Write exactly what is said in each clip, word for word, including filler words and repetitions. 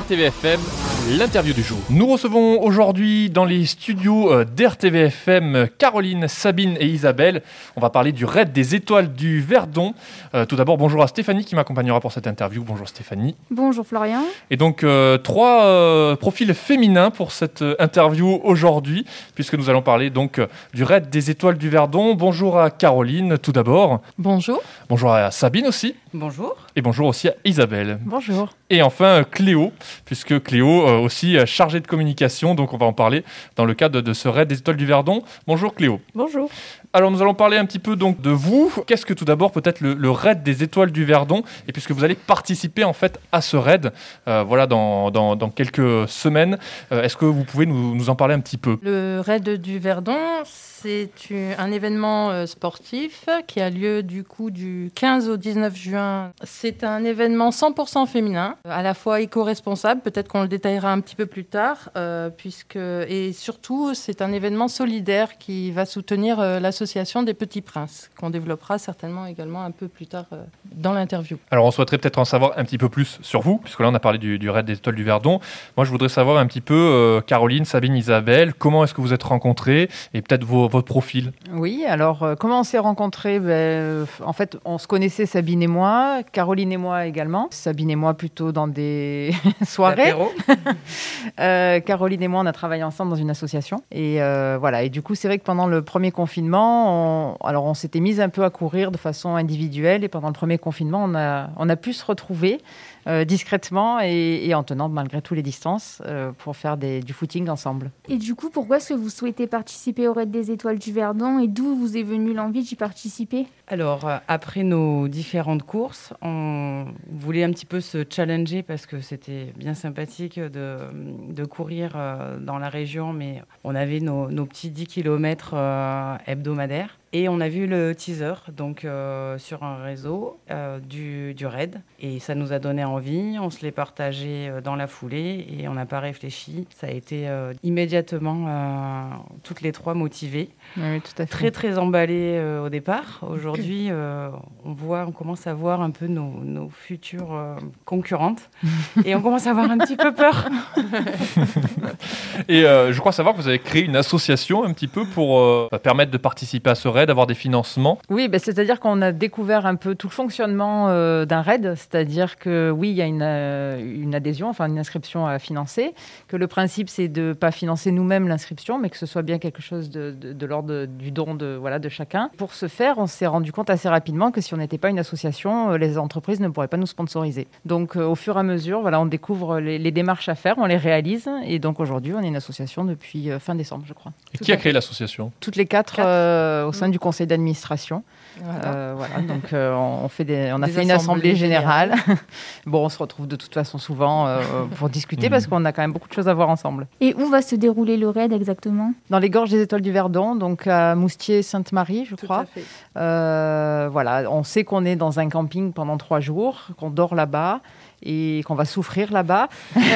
R T V F M, l'interview du jour. Nous recevons aujourd'hui dans les studios d'R T V F M Caroline, Sabine et Isabelle. On va parler du raid des étoiles du Verdon. Euh, tout d'abord, bonjour à Stéphanie qui m'accompagnera pour cette interview. Bonjour Stéphanie. Bonjour Florian. Et donc, euh, trois euh, profils féminins pour cette interview aujourd'hui, puisque nous allons parler donc du raid des étoiles du Verdon. Bonjour à Caroline, tout d'abord. Bonjour. Bonjour à Sabine aussi. Bonjour. Et bonjour aussi à Isabelle. Bonjour. Et enfin Cléo, puisque Cléo euh, aussi chargée de communication, donc on va en parler dans le cadre de ce raid des étoiles du Verdon. Bonjour Cléo. Bonjour. Alors nous allons parler un petit peu donc de vous. Qu'est-ce que tout d'abord peut-être le, le raid des étoiles du Verdon, et puisque vous allez participer en fait à ce raid, euh, voilà dans, dans, dans quelques semaines, euh, est-ce que vous pouvez nous, nous en parler un petit peu? Le raid du Verdon, c'est un événement sportif qui a lieu du coup du quinze au dix-neuf juin. C'est un événement cent pour cent féminin, à la fois éco-responsable, peut-être qu'on le détaillera un petit peu plus tard, euh, puisque et surtout c'est un événement solidaire qui va soutenir euh, l'association des Petits Princes, qu'on développera certainement également un peu plus tard euh, dans l'interview. Alors on souhaiterait peut-être en savoir un petit peu plus sur vous, puisque là on a parlé du, du raid des étoiles du Verdon. Moi je voudrais savoir un petit peu, euh, Caroline, Sabine, Isabelle, comment est-ce que vous êtes rencontrées et peut-être vos, votre profil. Oui, alors euh, comment on s'est rencontrés? ben, euh, En fait, on se connaissait, Sabine et moi, Caroline et moi également. Sabine et moi plutôt dans des soirées. euh, Caroline et moi, on a travaillé ensemble dans une association. Et euh, voilà. Et du coup, c'est vrai que pendant le premier confinement, on, alors on s'était mis un peu à courir de façon individuelle. Et pendant le premier confinement, on a, on a pu se retrouver euh, discrètement et, et en tenant malgré tout les distances euh, pour faire des, du footing ensemble. Et du coup, pourquoi est-ce que vous souhaitez participer au raid des étoiles du Verdon et d'où vous est venue l'envie d'y participer? Alors, euh, après nos différentes courses, on voulait un petit peu se challenger parce que c'était bien sympathique de, de courir euh, dans la région, mais on avait nos, nos petits dix kilomètres euh, hebdomadaires. Et on a vu le teaser donc, euh, sur un réseau euh, du, du raid. Et ça nous a donné envie. On se l'est partagé euh, dans la foulée et on n'a pas réfléchi. Ça a été euh, immédiatement euh, toutes les trois motivées. Oui, tout à fait. Très, très emballées euh, au départ. Aujourd'hui, euh, on, voit, on commence à voir un peu nos, nos futures euh, concurrentes. Et on commence à avoir un petit peu peur. Et euh, je crois savoir que vous avez créé une association un petit peu pour euh, permettre de participer à ce raid, d'avoir des financements. Oui, ben, c'est-à-dire qu'on a découvert un peu tout le fonctionnement euh, d'un raid, c'est-à-dire que oui, il y a une, euh, une adhésion, enfin une inscription à financer, que le principe c'est de ne pas financer nous-mêmes l'inscription, mais que ce soit bien quelque chose de, de, de l'ordre du don de, voilà, de chacun. Pour ce faire, on s'est rendu compte assez rapidement que si on n'était pas une association, euh, les entreprises ne pourraient pas nous sponsoriser. Donc euh, au fur et à mesure, voilà, on découvre les, les démarches à faire, on les réalise, et donc aujourd'hui on est une association depuis euh, fin décembre, je crois. Et Tout qui a à créé fait. l'association? Toutes les quatre, Quatre. Euh, au sein du conseil d'administration. Voilà. Euh, voilà, donc euh, on, fait des, on a Des fait une assemblées assemblée générale. Bon, on se retrouve de toute façon souvent euh, pour discuter Mmh. parce qu'on a quand même beaucoup de choses à voir ensemble. Et où va se dérouler le raid exactement? Dans les gorges des étoiles du Verdon, donc à Moustier-Sainte-Marie, je Tout crois. à fait. Euh, voilà, on sait qu'on est dans un camping pendant trois jours, qu'on dort là-bas et qu'on va souffrir là-bas.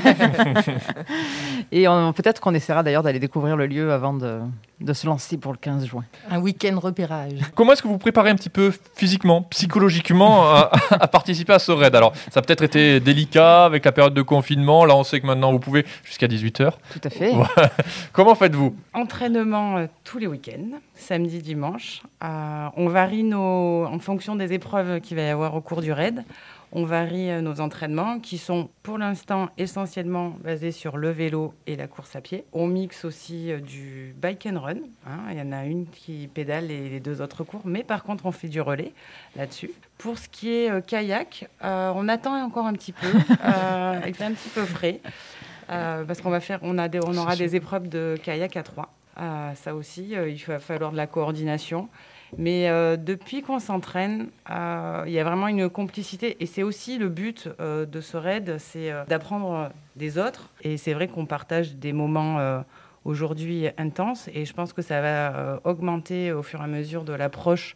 Et on, peut-être qu'on essaiera d'ailleurs d'aller découvrir le lieu avant de, de se lancer pour le quinze juin. Un week-end repérage. Comment est-ce que vous vous préparez un petit peu physiquement, psychologiquement à, à participer à ce raid? Alors, ça a peut-être été délicat avec la période de confinement. Là, on sait que maintenant, vous pouvez jusqu'à dix-huit heures. Tout à fait. Ouais. Comment faites-vous? Entraînement euh, tous les week-ends, samedi, dimanche. Euh, on varie nos, en fonction des épreuves qu'il va y avoir au cours du raid. On varie euh, nos entraînements qui sont pour l'instant essentiellement basés sur le vélo et la course à pied. On mixe aussi euh, du bike and run. Hein. Il y en a une qui pédale et les deux autres courent. Mais par contre, on fait du relais là-dessus. Pour ce qui est euh, kayak, euh, on attend encore un petit peu. Euh, il fait un petit peu frais. Euh, parce qu'on va faire, on, a des, on aura des épreuves de kayak à trois. Euh, ça aussi, euh, il va falloir de la coordination. Mais euh, depuis qu'on s'entraîne, euh, il y a vraiment une complicité. Et c'est aussi le but euh, de ce raid, c'est euh, d'apprendre des autres. Et c'est vrai qu'on partage des moments euh, aujourd'hui intenses. Et je pense que ça va euh, augmenter au fur et à mesure de l'approche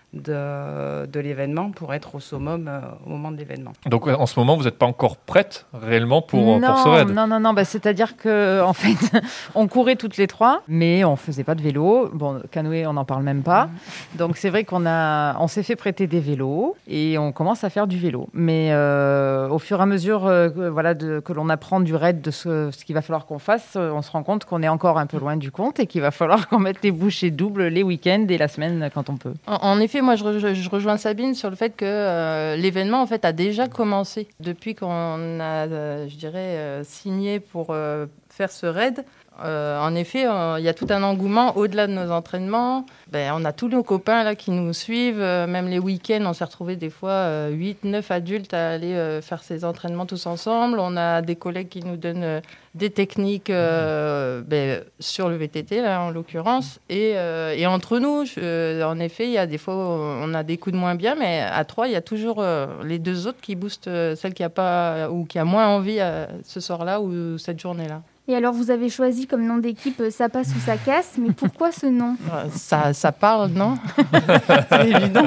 de, de l'événement pour être au summum euh, au moment de l'événement. Donc en ce moment, vous n'êtes pas encore prête réellement pour, non, pour ce raid? Non, non, non. Bah, c'est-à-dire que en fait, on courait toutes les trois, mais on faisait pas de vélo. Bon, canoë, on n'en parle même pas. Mmh. Donc c'est vrai qu'on a, on s'est fait prêter des vélos et on commence à faire du vélo. Mais euh, au fur et à mesure, euh, voilà, de, que l'on apprend du raid de ce, ce qu'il va falloir qu'on fasse, on se rend compte qu'on est encore un peu loin du compte et qu'il va falloir qu'on mette les bouchées doubles les week-ends et la semaine quand on peut. En, en effet, moi, je, re, je rejoins Sabine sur le fait que euh, l'événement, en fait, a déjà commencé. Depuis qu'on a, euh, je dirais, euh, signé pour euh, faire ce raid, euh, en effet, il euh, y a tout un engouement au-delà de nos entraînements. Ben, on a tous nos copains là, qui nous suivent. Euh, même les week-ends, on s'est retrouvés des fois euh, huit neuf adultes à aller euh, faire ces entraînements tous ensemble. On a des collègues qui nous donnent euh, des techniques euh, ben, sur le V T T, là, en l'occurrence. Et, euh, et entre nous, je, en effet, il y a des fois où on a des coups de moins bien, mais à trois, il y a toujours euh, les deux autres qui boostent euh, celle qui a pas ou qui a moins envie euh, ce soir-là ou cette journée-là. Et alors, vous avez choisi comme nom d'équipe « Ça passe ou ça casse », mais pourquoi ce nom ? ça, ça parle, non ? C'est évident.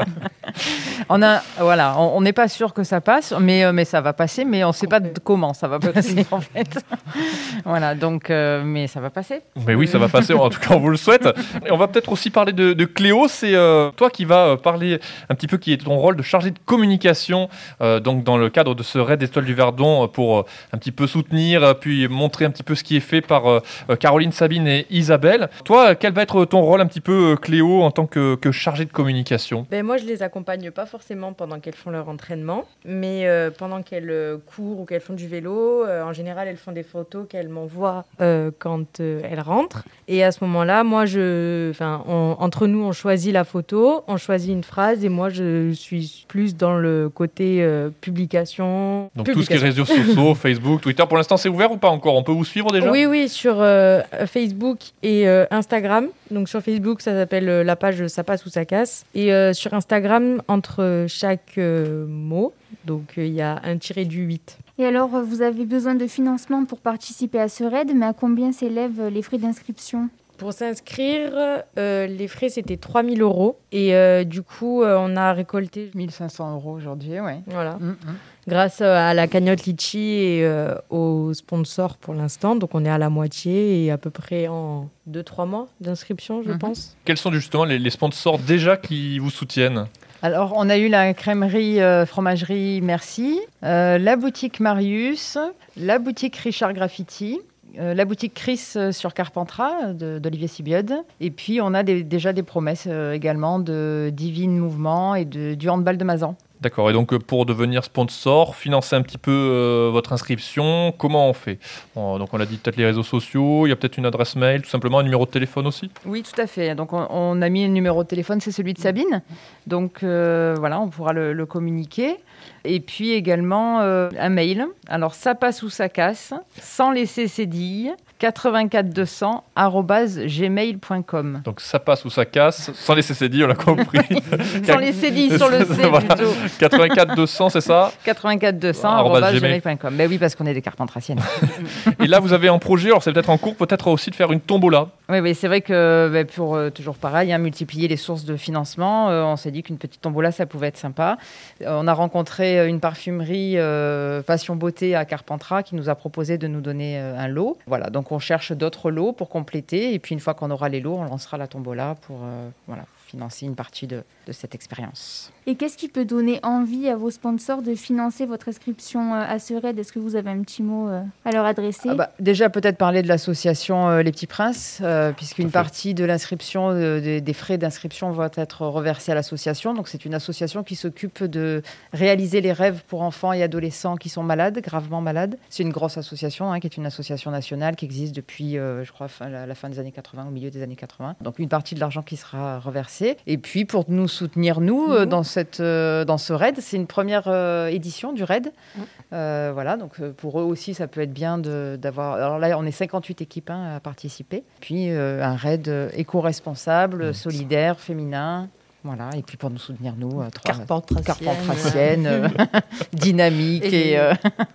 On a, voilà, on n'est pas sûr que ça passe, mais, mais ça va passer, mais on ne sait pas de comment ça va passer, en fait. Voilà, donc, euh, mais ça va passer. Mais oui, ça va passer, en tout cas, on vous le souhaite. Et on va peut-être aussi parler de, de Cléo. C'est euh, toi qui vas parler un petit peu, qui est ton rôle de chargé de communication, euh, donc dans le cadre de ce raid Étoile du Verdon, pour euh, un petit peu soutenir, puis montrer un petit peu ce qui est fait par euh, Caroline, Sabine et Isabelle. Toi, quel va être ton rôle un petit peu, Cléo, en tant que, que chargée de communication ? Ben moi, je les accompagne pas forcément pendant qu'elles font leur entraînement, mais euh, pendant qu'elles euh, courent ou qu'elles font du vélo, euh, en général, elles font des photos qu'elles m'envoient euh, quand euh, elles rentrent. Et à ce moment-là, moi, je, enfin, on, entre nous, on choisit la photo, on choisit une phrase, et moi, je suis plus dans le côté euh, publication. Donc publication. tout ce qui est réseaux sociaux, Facebook, Twitter, pour l'instant, c'est ouvert ou pas encore ? On peut vous suivre déjà ? Oui, oui, sur euh, Facebook et euh, Instagram. Donc sur Facebook, ça s'appelle euh, la page Ça passe ou ça casse. Et euh, sur Instagram, entre chaque euh, mot, donc il euh, y a un tiré du huit. Et alors, vous avez besoin de financement pour participer à ce raid, mais à combien s'élèvent les frais d'inscription ? Pour s'inscrire, euh, les frais, c'était trois mille euros. Et euh, du coup, euh, on a récolté mille cinq cents euros aujourd'hui, oui. Voilà. Mmh, mmh. Grâce à la cagnotte Litchi et euh, aux sponsors pour l'instant. Donc, on est à la moitié et à peu près en deux trois mois d'inscription, je mmh. pense. Quels sont justement les, les sponsors déjà qui vous soutiennent ? Alors, on a eu la crèmerie euh, fromagerie Merci, euh, la boutique Marius, la boutique Richard Graffiti, Euh, la boutique Chris euh, sur Carpentras de, d'Olivier Sibiode. Et puis, on a des, déjà des promesses euh, également de Divine Mouvement et de, du handball de Mazan. D'accord. Et donc, pour devenir sponsor, financer un petit peu euh, votre inscription, comment on fait ? Bon, donc, on a dit peut-être les réseaux sociaux, il y a peut-être une adresse mail, tout simplement un numéro de téléphone aussi ? Oui, tout à fait. Donc, on, on a mis un numéro de téléphone, c'est celui de Sabine. Donc, euh, voilà, on pourra le, le communiquer. Et puis également euh, un mail. Alors, ça passe ou ça casse, sans laisser cédille, quatre-vingt-quatre deux cents arobase gmail point com. Donc, ça passe ou ça casse, sans laisser cédille, on l'a compris. Sans les cédilles sur le C voilà. plutôt. quatre-vingt-quatre deux cents, c'est ça ? quatre-vingt-quatre deux cents arobase gmail point com. Ben oui, parce qu'on est des Carpentrassiennes. Et là, vous avez un projet, alors c'est peut-être en cours, peut-être aussi de faire une tombola. Oui, oui, c'est vrai que ben, pour euh, toujours pareil, hein, multiplier les sources de financement, euh, on s'est dit qu'une petite tombola, ça pouvait être sympa. Euh, on a rencontré une parfumerie euh, Passion Beauté à Carpentras qui nous a proposé de nous donner euh, un lot. Voilà, donc on cherche d'autres lots pour compléter. Et puis une fois qu'on aura les lots, on lancera la tombola pour euh, voilà, financer une partie de, de cette expérience. Et qu'est-ce qui peut donner envie à vos sponsors de financer votre inscription à ce raid ? Est-ce que vous avez un petit mot à leur adresser ? ah bah, Déjà, peut-être parler de l'association euh, Les Petits Princes, euh, puisqu'une partie de l'inscription, euh, des, des frais d'inscription vont être reversés à l'association. Donc, c'est une association qui s'occupe de réaliser les rêves pour enfants et adolescents qui sont malades, gravement malades. C'est une grosse association, hein, qui est une association nationale qui existe depuis, euh, je crois, fin, la, la fin des années quatre-vingts, au milieu des années quatre-vingts. Donc, une partie de l'argent qui sera reversée. Et puis, pour nous soutenir, nous, euh, dans Cette, euh, dans ce raid, c'est une première euh, édition du raid. Mmh. Euh, voilà, donc euh, pour eux aussi, ça peut être bien de, d'avoir. Alors là, on est cinquante-huit équipes hein, à participer. Puis euh, un raid éco-responsable, mmh. solidaire, féminin. Voilà, et puis pour nous soutenir, nous, euh, trois Carpentrassiennes, euh, dynamiques et. et euh...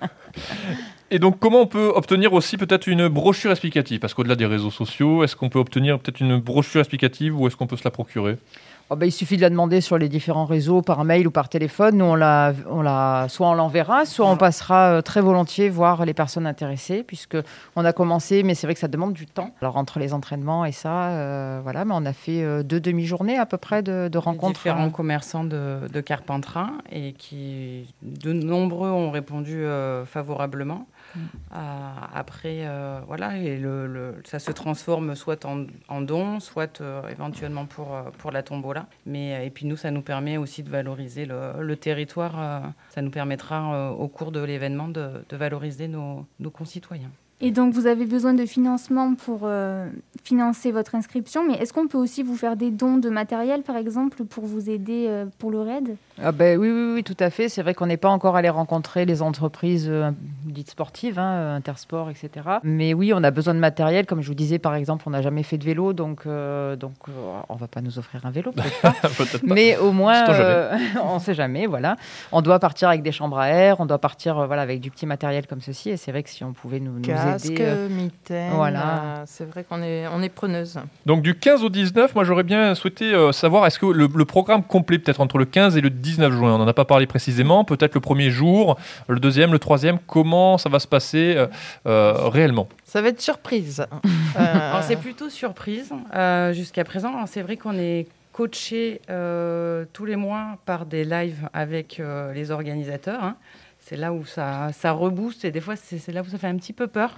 Et donc, comment on peut obtenir aussi peut-être une brochure explicative ? Parce qu'au-delà des réseaux sociaux, est-ce qu'on peut obtenir peut-être une brochure explicative ou est-ce qu'on peut se la procurer ? Oh ben, il suffit de la demander sur les différents réseaux, par mail ou par téléphone. Nous, on la, on la, soit on l'enverra, soit on passera très volontiers voir les personnes intéressées, puisqu'on a commencé, mais c'est vrai que ça demande du temps. Alors, entre les entraînements et ça, euh, voilà, mais on a fait euh, deux demi-journées à peu près de, de rencontres. Différents commerçants de, de Carpentras, et qui, de nombreux ont répondu euh, favorablement. Mmh. Euh, après, euh, voilà, et le, le, ça se transforme soit en, en dons, soit euh, éventuellement pour, pour la tombola. Mais, et puis nous, ça nous permet aussi de valoriser le, le territoire. Euh, ça nous permettra euh, au cours de l'événement de, de valoriser nos, nos concitoyens. Et donc, vous avez besoin de financement pour euh, financer votre inscription, mais est-ce qu'on peut aussi vous faire des dons de matériel, par exemple, pour vous aider euh, pour le raid ? Ah ben, oui, oui, oui, tout à fait. C'est vrai qu'on n'est pas encore allé rencontrer les entreprises euh, dites sportives, hein, Intersport, et cetera. Mais oui, on a besoin de matériel. Comme je vous disais, par exemple, on n'a jamais fait de vélo, donc, euh, donc euh, on ne va pas nous offrir un vélo, peut-être pas. peut-être pas. Mais au moins, euh, on ne sait jamais, voilà. On doit partir avec des chambres à air, on doit partir euh, voilà, avec du petit matériel comme ceci. Et c'est vrai que si on pouvait nous, nous aider... Casque, euh, mitaine, voilà. euh, c'est vrai qu'on est, on est preneuse. Donc du quinze au dix-neuf, moi j'aurais bien souhaité euh, savoir, est-ce que le, le programme complet, peut-être entre le quinze et le dix-neuf juin, on n'en a pas parlé précisément, peut-être le premier jour, le deuxième, le troisième, comment ça va se passer euh, euh, réellement ? Ça va être surprise. euh... Alors c'est plutôt surprise euh, jusqu'à présent. Alors, c'est vrai qu'on est coaché euh, tous les mois par des lives avec euh, les organisateurs, hein. C'est là où ça, ça rebooste, et des fois, c'est, c'est là où ça fait un petit peu peur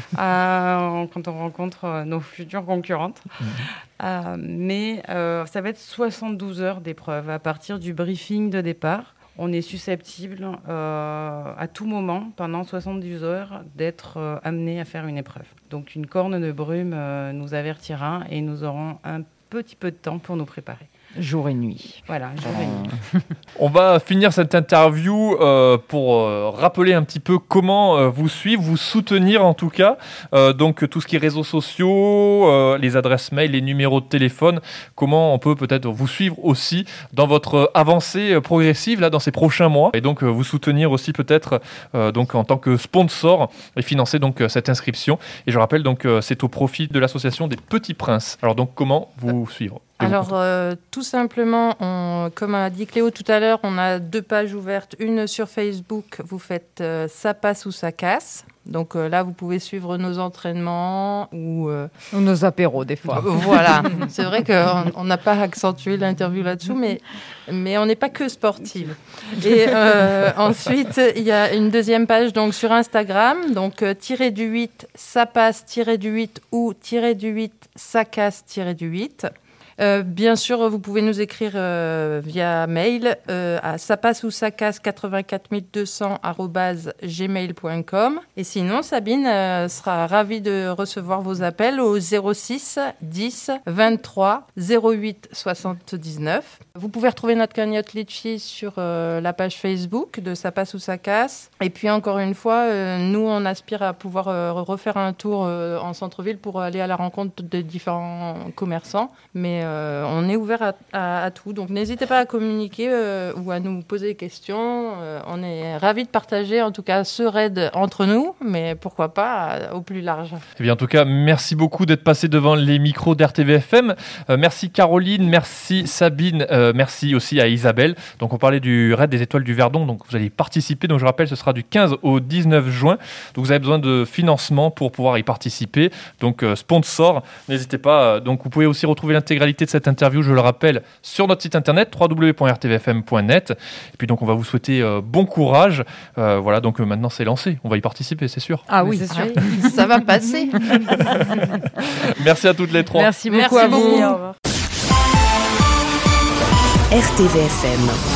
euh, quand on rencontre euh, nos futures concurrentes. Mmh. Euh, mais euh, ça va être soixante-douze heures d'épreuve. À partir du briefing de départ, on est susceptible euh, à tout moment, pendant soixante-douze heures, d'être euh, amené à faire une épreuve. Donc une corne de brume euh, nous avertira, et nous aurons un petit peu de temps pour nous préparer. Jour et nuit. Voilà, jour et nuit. On va finir cette interview euh, pour euh, rappeler un petit peu comment euh, vous suivre, vous soutenir en tout cas. Euh, donc tout ce qui est réseaux sociaux, euh, les adresses mail, les numéros de téléphone, comment on peut peut-être vous suivre aussi dans votre avancée progressive là dans ces prochains mois, et donc euh, vous soutenir aussi peut-être euh, donc en tant que sponsor et financer donc euh, cette inscription. Et je rappelle donc euh, c'est au profit de l'association des Petits Princes. Alors donc comment vous suivre ? Alors, euh, tout simplement, on, comme a dit Cléo tout à l'heure, on a deux pages ouvertes. Une sur Facebook, vous faites euh, Ça passe ou ça casse. Donc euh, là, vous pouvez suivre nos entraînements ou, euh, ou nos apéros, des fois. Euh, voilà. C'est vrai qu'on n'a pas accentué l'interview là-dessous, mais, mais on n'est pas que sportive. Et euh, ensuite, il y a une deuxième page donc, sur Instagram, donc euh, tiré du huit, ça passe, tiré du huit ou tiré du huit, ça casse, tiré du huit. Euh, bien sûr, vous pouvez nous écrire euh, via mail euh, à ça passe ou ça casse quatre-vingt-quatre mille deux cents arobase gmail point com. Et sinon, Sabine euh, sera ravie de recevoir vos appels au zéro six dix vingt-trois zéro huit soixante-dix-neuf. Vous pouvez retrouver notre cagnotte Litchi sur euh, la page Facebook de Ça passe ou ça casse. Et puis encore une fois, euh, nous on aspire à pouvoir euh, refaire un tour euh, en centre-ville pour aller à la rencontre des différents commerçants. Mais Euh, on est ouvert à, à, à tout, donc n'hésitez pas à communiquer euh, ou à nous poser des questions. Euh, on est ravis de partager en tout cas ce raid entre nous, mais pourquoi pas euh, au plus large. Eh bien, en tout cas, merci beaucoup d'être passé devant les micros d'R T V F M. Euh, merci Caroline, merci Sabine, euh, merci aussi à Isabelle. Donc on parlait du raid des étoiles du Verdon, donc vous allez y participer. Donc je rappelle, ce sera du quinze au dix-neuf juin. Donc vous avez besoin de financement pour pouvoir y participer. Donc euh, sponsor, n'hésitez pas. Donc vous pouvez aussi retrouver l'intégralité de cette interview, je le rappelle, sur notre site internet w w w point r t v f m point net. Et puis donc on va vous souhaiter euh, bon courage. Euh, voilà, donc euh, maintenant c'est lancé, on va y participer, c'est sûr. Ah oui, c'est sûr. Ah, ça va passer. Merci à toutes les trois. Merci beaucoup Merci à vous. Beaucoup. R T V F M